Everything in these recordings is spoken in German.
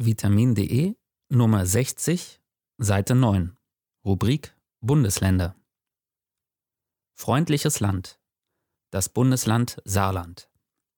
Vitamin.de, Nummer 60, Seite 9, Rubrik Bundesländer. Freundliches Land. Das Bundesland Saarland.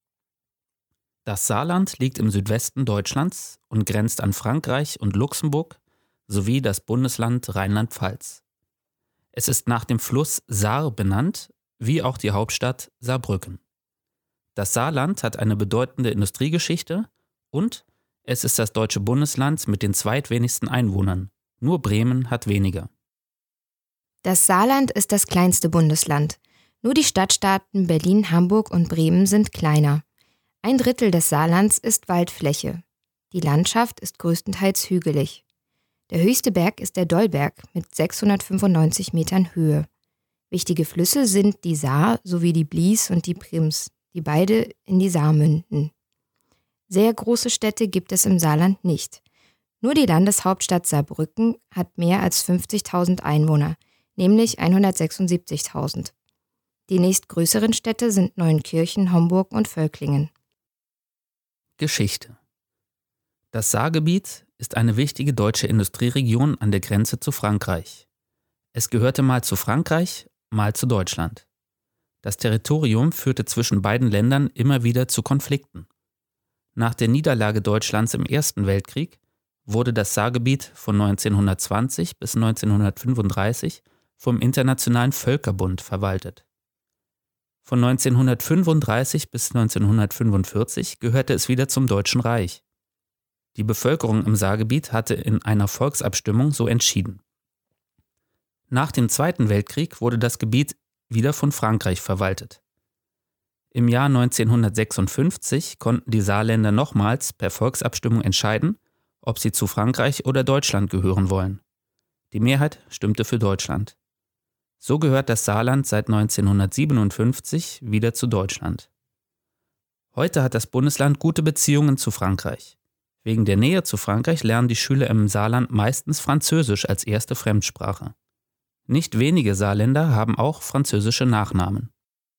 Das Saarland liegt im Südwesten Deutschlands und grenzt an Frankreich und Luxemburg sowie das Bundesland Rheinland-Pfalz. Es ist nach dem Fluss Saar benannt, wie auch die Hauptstadt Saarbrücken. Das Saarland hat eine bedeutende Industriegeschichte und es ist das deutsche Bundesland mit den zweitwenigsten Einwohnern. Nur Bremen hat weniger. Das Saarland ist das kleinste Bundesland. Nur die Stadtstaaten Berlin, Hamburg und Bremen sind kleiner. 1/3 des Saarlands ist Waldfläche. Die Landschaft ist größtenteils hügelig. Der höchste Berg ist der Dollberg mit 695 Metern Höhe. Wichtige Flüsse sind die Saar sowie die Blies und die Prims, die beide in die Saar münden. Sehr große Städte gibt es im Saarland nicht. Nur die Landeshauptstadt Saarbrücken hat mehr als 50.000 Einwohner, nämlich 176.000. Die nächstgrößeren Städte sind Neunkirchen, Homburg und Völklingen. Geschichte. Das Saargebiet ist eine wichtige deutsche Industrieregion an der Grenze zu Frankreich. Es gehörte mal zu Frankreich, mal zu Deutschland. Das Territorium führte zwischen beiden Ländern immer wieder zu Konflikten. Nach der Niederlage Deutschlands im Ersten Weltkrieg wurde das Saargebiet von 1920 bis 1935 vom Internationalen Völkerbund verwaltet. Von 1935 bis 1945 gehörte es wieder zum Deutschen Reich. Die Bevölkerung im Saargebiet hatte in einer Volksabstimmung so entschieden. Nach dem Zweiten Weltkrieg wurde das Gebiet wieder von Frankreich verwaltet. Im Jahr 1956 konnten die Saarländer nochmals per Volksabstimmung entscheiden, ob sie zu Frankreich oder Deutschland gehören wollen. Die Mehrheit stimmte für Deutschland. So gehört das Saarland seit 1957 wieder zu Deutschland. Heute hat das Bundesland gute Beziehungen zu Frankreich. Wegen der Nähe zu Frankreich lernen die Schüler im Saarland meistens Französisch als erste Fremdsprache. Nicht wenige Saarländer haben auch französische Nachnamen.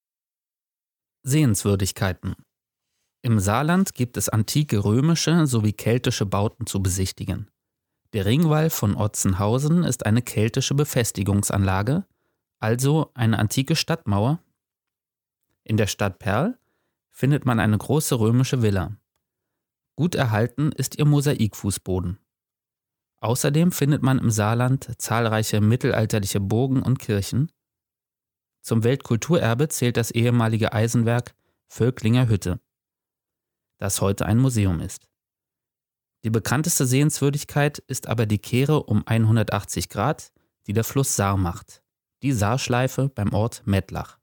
Sehenswürdigkeiten. Im Saarland gibt es antike römische sowie keltische Bauten zu besichtigen. Der Ringwall von Otzenhausen ist eine keltische Befestigungsanlage, also eine antike Stadtmauer. In der Stadt Perl findet man eine große römische Villa. Gut erhalten ist ihr Mosaikfußboden. Außerdem findet man im Saarland zahlreiche mittelalterliche Burgen und Kirchen. Zum Weltkulturerbe zählt das ehemalige Eisenwerk Völklinger Hütte, das heute ein Museum ist. Die bekannteste Sehenswürdigkeit ist aber die Kehre um 180 Grad, die der Fluss Saar macht. Die Saarschleife beim Ort Mettlach.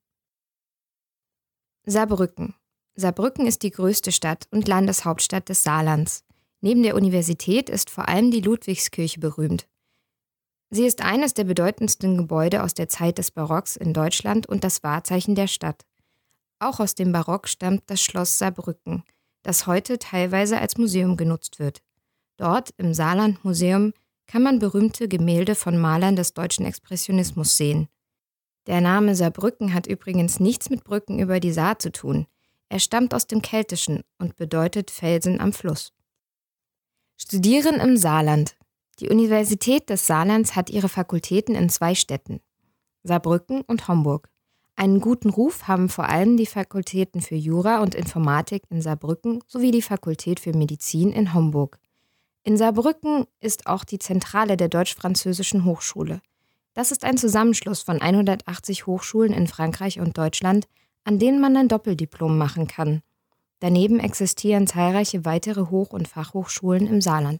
Saarbrücken. Saarbrücken ist die größte Stadt und Landeshauptstadt des Saarlands. Neben der Universität ist vor allem die Ludwigskirche berühmt. Sie ist eines der bedeutendsten Gebäude aus der Zeit des Barocks in Deutschland und das Wahrzeichen der Stadt. Auch aus dem Barock stammt das Schloss Saarbrücken, das heute teilweise als Museum genutzt wird. Dort im Saarland-Museum kann man berühmte Gemälde von Malern des deutschen Expressionismus sehen. Der Name Saarbrücken hat übrigens nichts mit Brücken über die Saar zu tun. Er stammt aus dem Keltischen und bedeutet Felsen am Fluss. Studieren im Saarland. Die Universität des Saarlands hat ihre Fakultäten in 2 Städten, Saarbrücken und Homburg. Einen guten Ruf haben vor allem die Fakultäten für Jura und Informatik in Saarbrücken sowie die Fakultät für Medizin in Homburg. In Saarbrücken ist auch die Zentrale der Deutsch-Französischen Hochschule. Das ist ein Zusammenschluss von 180 Hochschulen in Frankreich und Deutschland, an denen man ein Doppeldiplom machen kann. Daneben existieren zahlreiche weitere Hoch- und Fachhochschulen im Saarland.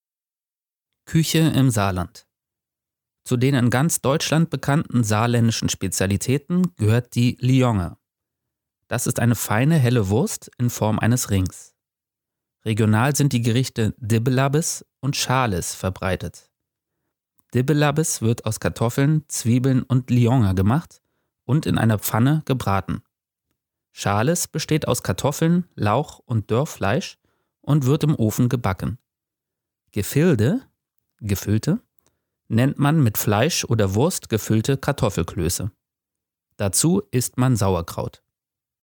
Küche im Saarland. Zu den in ganz Deutschland bekannten saarländischen Spezialitäten gehört die Lionge. Das ist eine feine, helle Wurst in Form eines Rings. Regional sind die Gerichte Dibbelabbes und Schales verbreitet. Dibbelabbes wird aus Kartoffeln, Zwiebeln und Lionge gemacht und in einer Pfanne gebraten. Schales besteht aus Kartoffeln, Lauch und Dörrfleisch und wird im Ofen gebacken. Gefilde, gefüllte, nennt man mit Fleisch oder Wurst gefüllte Kartoffelklöße. Dazu isst man Sauerkraut.